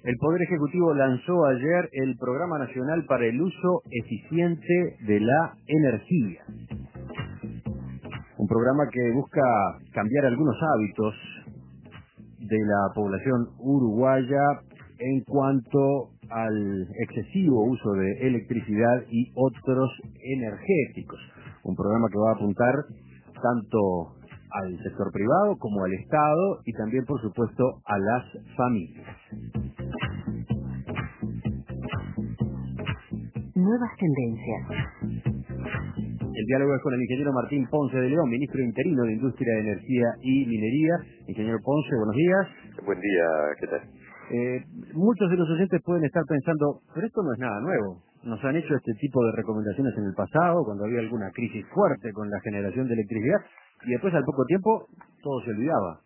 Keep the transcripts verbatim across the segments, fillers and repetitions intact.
El Poder Ejecutivo lanzó ayer el Programa Nacional para el Uso Eficiente de la Energía. Un programa que busca cambiar algunos hábitos de la población uruguaya en cuanto al excesivo uso de electricidad y otros energéticos. Un programa que va a apuntar tanto al sector privado como al Estado y también, por supuesto, a las familias. Nuevas tendencias. El diálogo es con el ingeniero Martín Ponce de León, ministro interino de Industria, Energía y Minería. Ingeniero Ponce, buenos días. Buen día, ¿qué tal? Eh, muchos de los oyentes pueden estar pensando, pero esto no es nada nuevo. Nos han hecho este tipo de recomendaciones en el pasado, cuando había alguna crisis fuerte con la generación de electricidad, y después al poco tiempo todo se olvidaba.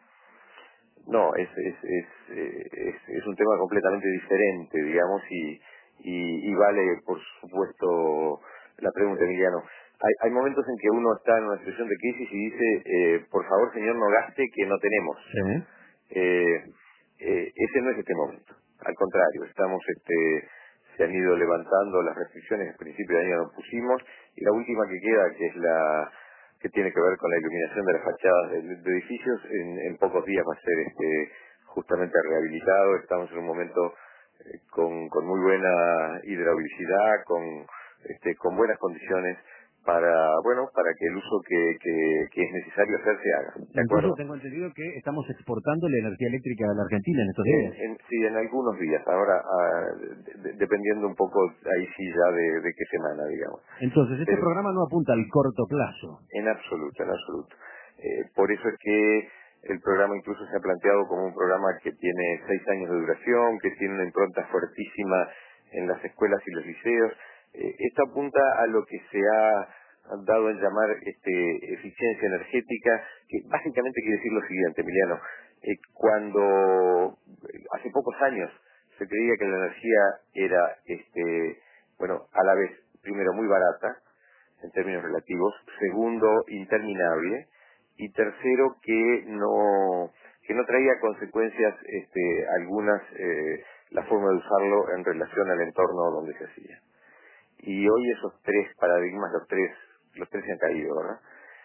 No, es es es, eh, es, es un tema completamente diferente, digamos, y, y, y vale, por supuesto, la pregunta, Emiliano. Hay, hay momentos en que uno está en una situación de crisis y dice, eh, por favor, señor, no gaste que no tenemos. Sí. Eh, eh, ese no es este momento. Al contrario, estamos, este, se han ido levantando las restricciones, al principio de año nos pusimos, y la última que queda, que es la que tiene que ver con la iluminación de las fachadas de, de edificios, en, en pocos días va a ser este, justamente rehabilitado. Estamos en un momento eh, con, con muy buena hidravalicidad, con, este, con buenas condiciones para, bueno, para que el uso que, que, que es necesario hacer se haga. ¿De Incluso acuerdo? tengo entendido que estamos exportando la energía eléctrica a la Argentina en estos En, días. en, sí, en algunos días. Ahora, ah, de- de- dependiendo un poco, ahí sí ya de, de qué semana, digamos. Entonces, este Pero programa no apunta al corto plazo. en absoluto, en absoluto. Eh, por eso es que el programa incluso se ha planteado como un programa que tiene seis años de duración, que tiene una impronta fuertísima en las escuelas y los liceos. Eh, esto apunta a lo que se ha dado en llamar este, eficiencia energética, que básicamente quiere decir lo siguiente, Emiliano. Eh, cuando eh, hace pocos años se creía que la energía era, este, bueno, a la vez, primero, muy barata, en términos relativos, segundo, interminable, y tercero, que no que no traía consecuencias este, algunas eh, la forma de usarlo en relación al entorno donde se hacía. Y hoy esos tres paradigmas, los tres los tres se han caído, ¿verdad?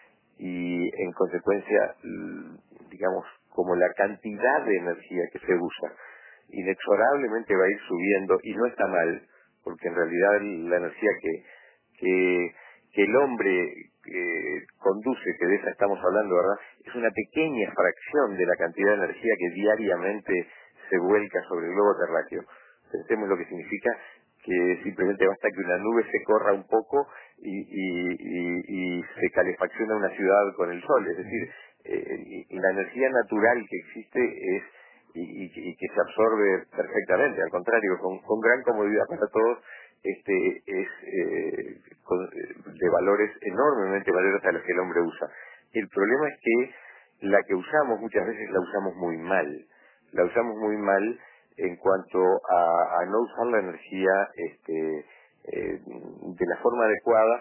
Y en consecuencia, l- digamos, como la cantidad de energía que se usa inexorablemente va a ir subiendo, y no está mal, porque en realidad la energía que que, que el hombre eh, conduce, que de esa estamos hablando, ¿verdad? Es una pequeña fracción de la cantidad de energía que diariamente se vuelca sobre el globo terráqueo. Pensemos lo que significa que simplemente basta que una nube se corra un poco y, y, y, y se calefacciona una ciudad con el sol. Es decir, eh, y la energía natural que existe es y, y, y que se absorbe perfectamente, al contrario, con, con gran comodidad para todos, este es eh, con, de valores enormemente mayores a los que el hombre usa. El problema es que la que usamos muchas veces la usamos muy mal, la usamos muy mal en cuanto a, a no usar la energía este, eh, de la forma adecuada,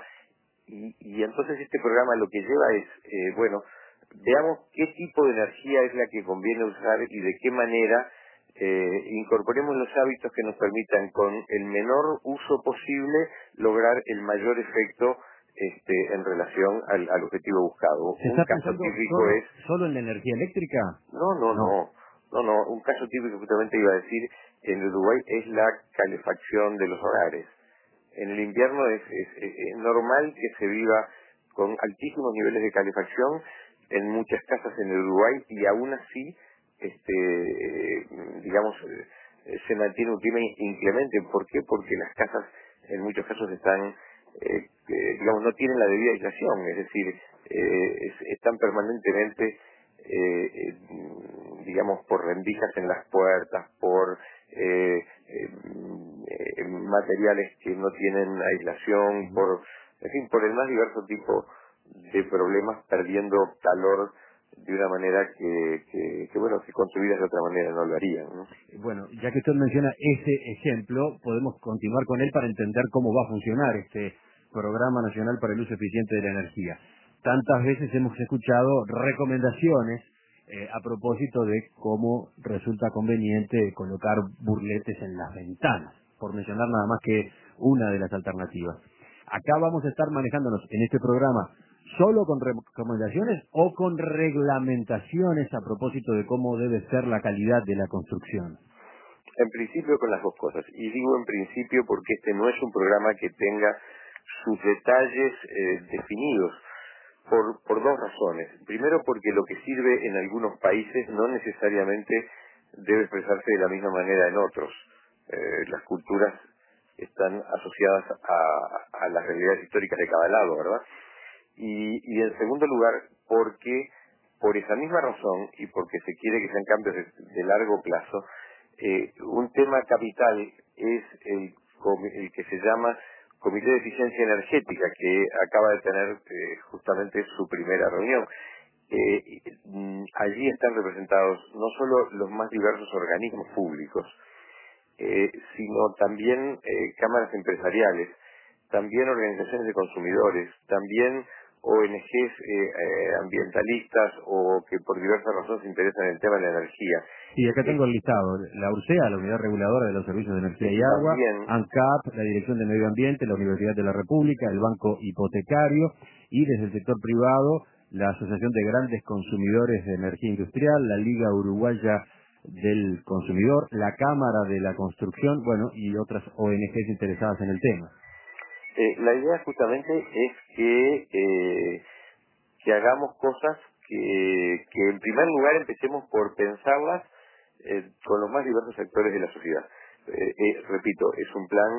y, y entonces este programa lo que lleva es, eh, bueno, veamos qué tipo de energía es la que conviene usar y de qué manera eh, incorporemos los hábitos que nos permitan con el menor uso posible lograr el mayor efecto este, en relación al, al objetivo buscado. ¿Se Un está caso pensando típico solo, es, solo en la energía eléctrica? no, no, No. no, no, no, un caso típico justamente iba a decir, en Uruguay es la calefacción de los hogares. En el invierno es, es, es- es normal que se viva con altísimos niveles de calefacción en muchas casas en el Uruguay, y aún así, este, eh, digamos, eh, se mantiene un clima inclemente. ¿Por qué? Porque las casas en muchos casos están, eh, eh, digamos, no tienen la debida aislación, es decir, eh, es- están permanentemente eh, eh, digamos, por rendijas en las puertas, por eh, eh, eh, materiales que no tienen aislación, Ujú. por, en fin, por el más diverso tipo de problemas, perdiendo calor de una manera que, que, que bueno, que construidas de otra manera no lo harían, ¿no? Bueno, ya que usted menciona ese ejemplo, podemos continuar con él para entender cómo va a funcionar este Programa Nacional para el Uso Eficiente de la Energía. Tantas veces hemos escuchado recomendaciones eh, a propósito de cómo resulta conveniente colocar burletes en las ventanas, por mencionar nada más que una de las alternativas. Acá vamos a estar manejándonos en este programa solo con recomendaciones o con reglamentaciones a propósito de cómo debe ser la calidad de la construcción. En principio con las dos cosas, y digo en principio porque este no es un programa que tenga sus detalles eh, definidos, por, por dos razones. Primero porque lo que sirve en algunos países no necesariamente debe expresarse de la misma manera en otros. Eh, las culturas están asociadas a, a las realidades históricas de cada lado, ¿verdad? Y, y en segundo lugar, porque por esa misma razón y porque se quiere que sean cambios de, de largo plazo, eh, un tema capital es el, el que se llama Comité de Eficiencia Energética, que acaba de tener eh, justamente su primera reunión. Eh, allí están representados no solo los más diversos organismos públicos, eh, sino también eh, cámaras empresariales, también organizaciones de consumidores, también O N Ges eh, eh, ambientalistas o que por diversas razones se interesan en el tema de la energía. Sí, acá tengo Eh, el listado. La URSEA, la Unidad Reguladora de los Servicios de Energía y Agua, también, ANCAP, la Dirección de Medio Ambiente, la Universidad de la República, el Banco Hipotecario y desde el sector privado, la Asociación de Grandes Consumidores de Energía Industrial, la Liga Uruguaya del Consumidor, la Cámara de la Construcción, bueno, y otras O N Ges interesadas en el tema. eh, la idea justamente es que, eh, que hagamos cosas que, que en primer lugar empecemos por pensarlas eh, con los más diversos sectores de la sociedad. Eh, eh, repito, es un plan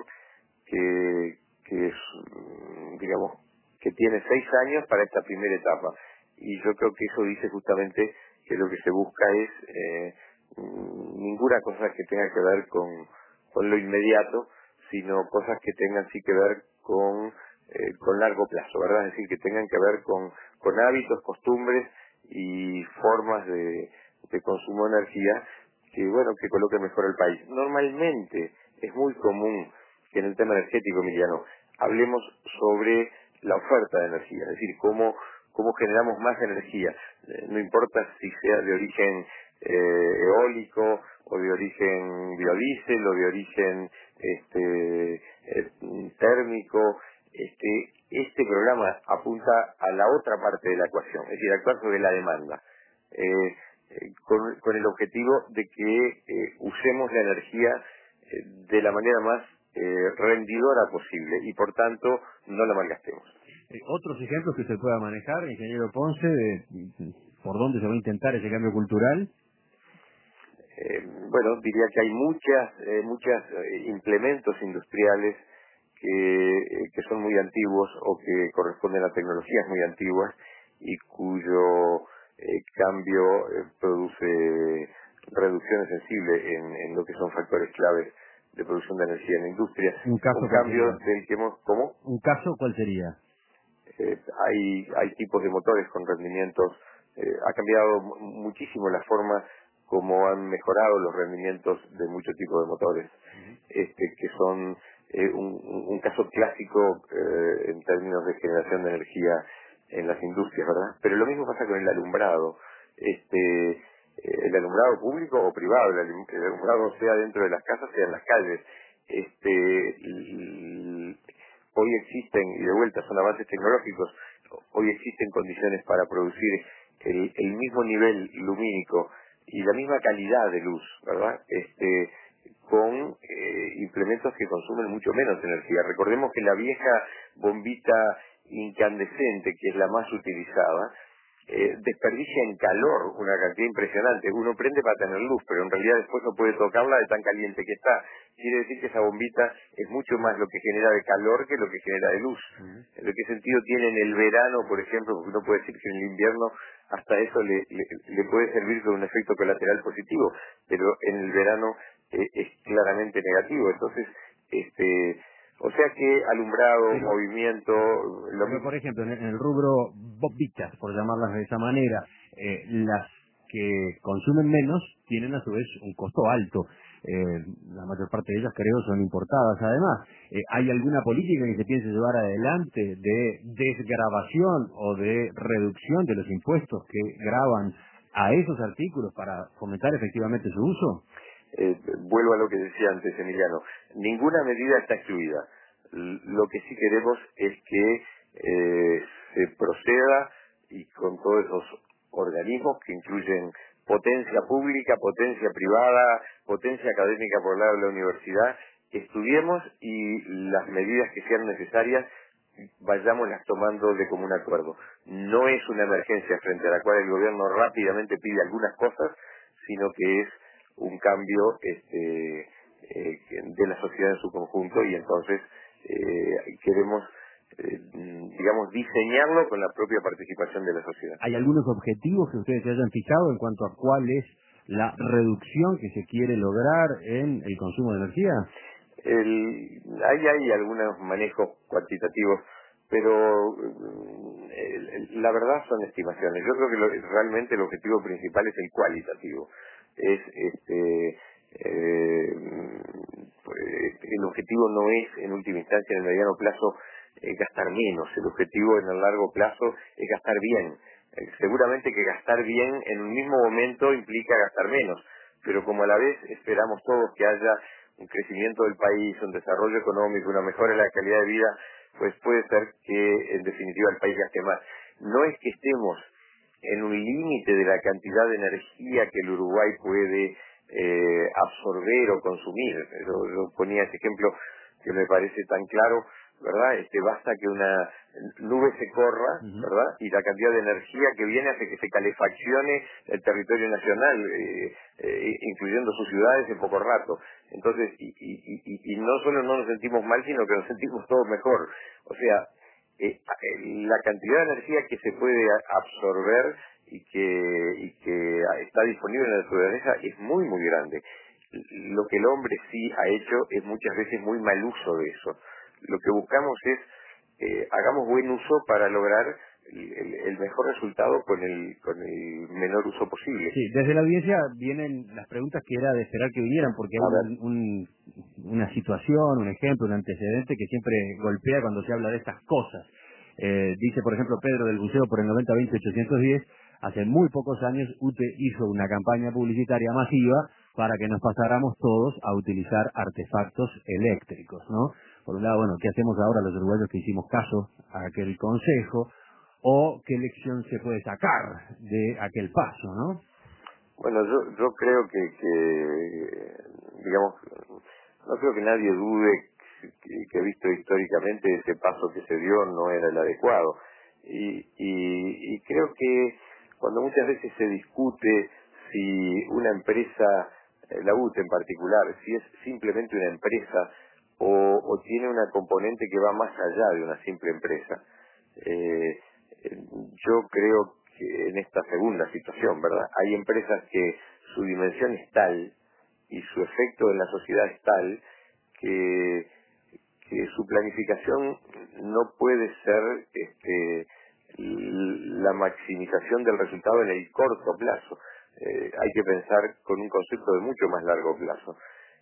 que, que es, mm, digamos, que tiene seis años para esta primera etapa. Y yo creo que eso dice justamente que lo que se busca es eh, mm, ninguna cosa que tenga que ver con, con lo inmediato, sino cosas que tengan sí que ver con, eh, con largo plazo, ¿verdad? Es decir, que tengan que ver con, con hábitos, costumbres y formas de, de consumo de energía que, bueno, que coloquen mejor al país. Normalmente es muy común que en el tema energético, Emiliano, hablemos sobre la oferta de energía, es decir, cómo, cómo generamos más energía. Eh, no importa si sea de origen eh, eólico o de origen biodiesel o de origen este, eh, térmico. Este, este programa apunta a la otra parte de la ecuación, es decir, actuar sobre la demanda, eh, eh, con, con el objetivo de que eh, usemos la energía eh, de la manera más eh, rendidora posible y por tanto no la malgastemos. Eh, otros ejemplos que usted pueda manejar, ingeniero Ponce, de por dónde se va a intentar ese cambio cultural. Eh, bueno, diría que hay muchas, eh, muchas eh, implementos industriales que, eh, que son muy antiguos o que corresponden a tecnologías muy antiguas y cuyo eh, cambio eh, produce reducciones sensibles en, en lo que son factores claves de producción de energía en la industria. Un caso Un cuál cambio sería. del que hemos, ¿cómo? Un caso cuál sería. Eh, hay, hay tipos de motores con rendimientos, eh, ha cambiado mu- muchísimo la forma como han mejorado los rendimientos de muchos tipos de motores, este, que son eh, un, un- un caso clásico eh, en términos de generación de energía en las industrias, ¿verdad? Pero lo mismo pasa con el alumbrado, este, eh, el alumbrado público o privado, el, alum- el alumbrado sea dentro de las casas, sea en las calles, este, l- hoy existen, y de vuelta son avances tecnológicos, hoy existen condiciones para producir el, el mismo nivel lumínico y la misma calidad de luz, ¿verdad? Este, con eh, implementos que consumen mucho menos energía. Recordemos que la vieja bombita incandescente, que es la más utilizada, eh, desperdicia en calor una cantidad impresionante. Uno prende para tener luz, pero en realidad después no puede tocarla de tan caliente que está. Quiere decir que esa bombita es mucho más lo que genera de calor que lo que genera de luz. ¿De qué sentido tiene en el verano, por ejemplo? Porque uno puede decir que en el invierno hasta eso le, le, le puede servir con un efecto colateral positivo, pero en el verano eh, es claramente negativo. Entonces, este, o sea que alumbrado, Pero, movimiento, lo pero mismo. por ejemplo, en el, en el rubro bombitas, por llamarlas de esa manera, eh, las que consumen menos tienen a su vez un costo alto. Eh, la mayor parte de ellas, creo, son importadas. Además, eh, ¿hay alguna política que se piense llevar adelante de desgravación o de reducción de los impuestos que gravan a esos artículos para fomentar efectivamente su uso? Eh, vuelvo a lo que decía antes, Emiliano. Ninguna medida está excluida. L- Lo que sí queremos es que eh, se proceda y con todos esos organismos que incluyen potencia pública, potencia privada, potencia académica por el lado de la universidad, estudiemos y las medidas que sean necesarias vayámoslas tomando de común acuerdo. No es una emergencia frente a la cual el gobierno rápidamente pide algunas cosas, sino que es un cambio este, eh, de la sociedad en su conjunto y entonces eh, queremos, eh, digamos, diseñarlo con la propia participación de la sociedad. ¿Hay algunos objetivos que ustedes se hayan fijado en cuanto a cuál es la reducción que se quiere lograr en el consumo de energía? El, ahí hay algunos manejos cuantitativos, pero mm, el- el- la verdad son estimaciones. Yo creo que lo- realmente el objetivo principal es el cualitativo. Es este eh, pues, el objetivo no es en última instancia en el mediano plazo eh, gastar menos. El objetivo en el largo plazo es gastar bien. Eh, seguramente que gastar bien en un mismo momento implica gastar menos, pero como a la vez esperamos todos que haya un crecimiento del país, un desarrollo económico, una mejora de la calidad de vida, pues puede ser que en definitiva el país gaste más. No es que estemos en un límite de la cantidad de energía que el Uruguay puede eh, absorber o consumir. Yo, yo ponía ese ejemplo que me parece tan claro, ¿verdad? Este, basta que una nube se corra, Uh-huh. ¿verdad? Y la cantidad de energía que viene hace que se calefaccione el territorio nacional, eh, eh, incluyendo sus ciudades en poco rato. Entonces, y, y, y, y no solo no nos sentimos mal, sino que nos sentimos todos mejor. O sea, eh, la cantidad de energía que se puede absorber y que, y que está disponible en la naturaleza es muy, muy grande. Lo que el hombre sí ha hecho es muchas veces muy mal uso de eso. Lo que buscamos es, eh, hagamos buen uso para lograr el, el- el mejor resultado con el, con el menor uso posible. Sí, desde la audiencia vienen las preguntas que era de esperar que vinieran, porque A hay ver. un, un- una situación, un ejemplo, un antecedente que siempre golpea cuando se habla de estas cosas. Eh, dice, por ejemplo, Pedro del Buceo por el noventa veinte ochocientos diez, hace muy pocos años U T E hizo una campaña publicitaria masiva para que nos pasáramos todos a utilizar artefactos eléctricos, ¿no? Por un lado, bueno, ¿qué hacemos ahora los uruguayos que hicimos caso a aquel consejo? ¿O qué lección se puede sacar de aquel paso, no? Bueno, yo, yo creo que, que, digamos, no creo que nadie dude que, que visto históricamente ese paso que se dio no era el adecuado. Y, y, y creo que cuando muchas veces se discute si una empresa, eh, la U T E en particular, si es simplemente una empresa o, o tiene una componente que va más allá de una simple empresa, eh, yo creo que en esta segunda situación, ¿verdad? Hay empresas que su dimensión es tal y su efecto en la sociedad es tal que, que su planificación no puede ser este, la maximización del resultado en el corto plazo. Eh, hay que pensar con un concepto de mucho más largo plazo.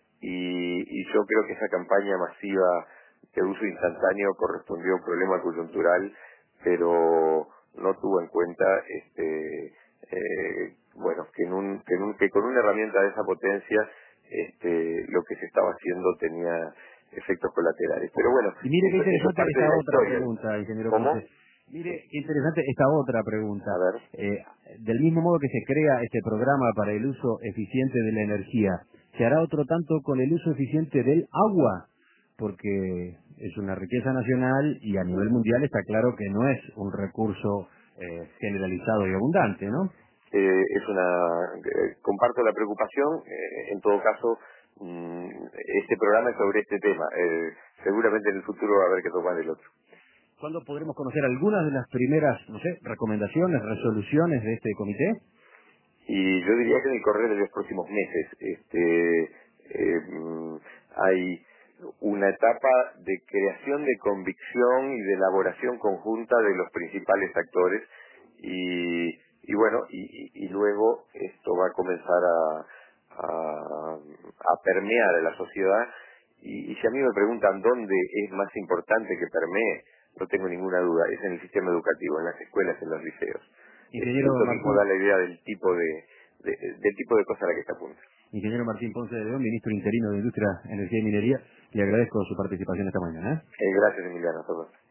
Y, y yo creo que esa campaña masiva de uso instantáneo correspondió a un problema coyuntural, pero no tuvo en cuenta este eh, bueno que en un que en un que con una herramienta de esa potencia este lo que se estaba haciendo tenía efectos colaterales. Pero bueno, Y mire qué eso, eso es interesante parte de esta la otra historia. pregunta, ingeniero ¿Cómo? Ponce. Mire qué interesante esta otra pregunta. A ver. Eh, del mismo modo que se crea este programa para el uso eficiente de la energía, ¿se hará otro tanto con el uso eficiente del agua? Porque es una riqueza nacional y a nivel mundial está claro que no es un recurso eh, generalizado y abundante, ¿no? Eh, es una eh, comparto la preocupación. Eh, en todo caso, mm, este programa es sobre este tema. Eh, seguramente en el futuro va a haber que tomar el otro. ¿Cuándo podremos conocer algunas de las primeras, no sé, recomendaciones, resoluciones de este comité? Y yo diría que en el correr de los próximos meses este eh, mm, hay una etapa de creación de convicción y de elaboración conjunta de los principales actores y, y bueno y, y, y luego esto va a comenzar a, a, a permear a la sociedad y, y si a mí me preguntan dónde es más importante que permee, no tengo ninguna duda, es en el sistema educativo, en las escuelas, en los liceos. Ingeniero Eso Martín, mismo da la idea del tipo de, de, del tipo de cosa a la que se apunta. Ingeniero Martín Ponce de León, ministro interino de Industria, Energía y Minería, le agradezco su participación esta mañana. Eh, gracias, Emiliano. A todos.